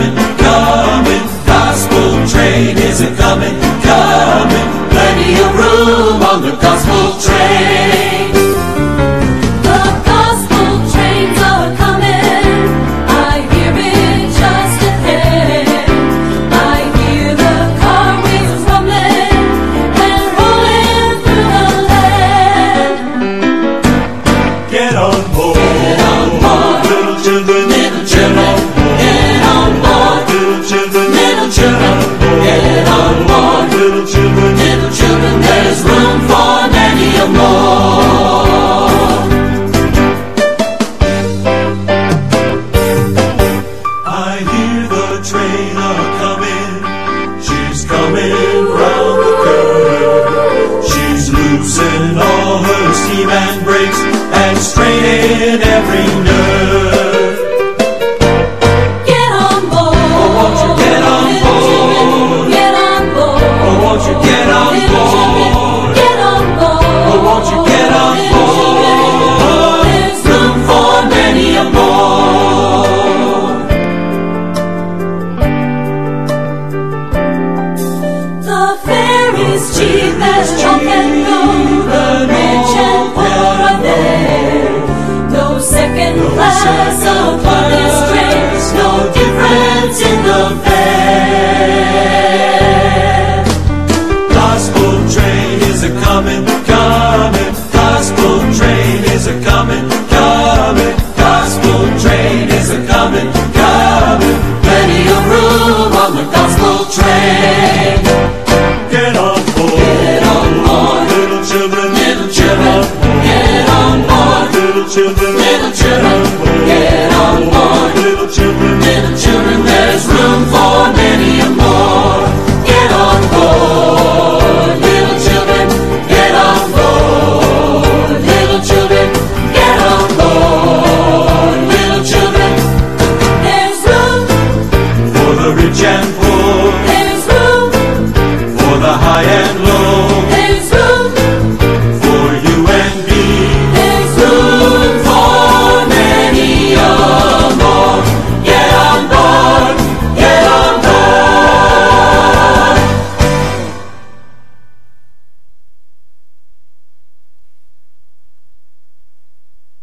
coming, coming. Gospel train is a coming, coming. Plenty of room on the gospel train. The gospel trains are coming. I hear it just ahead. I hear the car wheels rumbling and rolling through the land. Get on board, little children, Little children, get on board. little children, Get on board. little children, Little children, there's room for many a more. I hear the train a-coming. She's coming round the curve. She's loosening all her steam and brakes and straining every nerve. Get on board. won't you get on board? Get on board. Oh, won't you get on board? Get on board. Oh, won't you get on board? There's room for many a more. The fare is cheap as